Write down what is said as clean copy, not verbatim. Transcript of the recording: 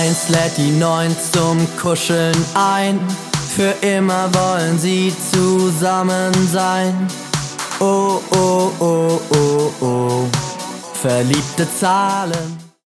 1 lädt die 9 zum Kuscheln ein. Für immer wollen sie zusammen sein. Oh, oh, oh, oh, oh. Verliebte Zahlen.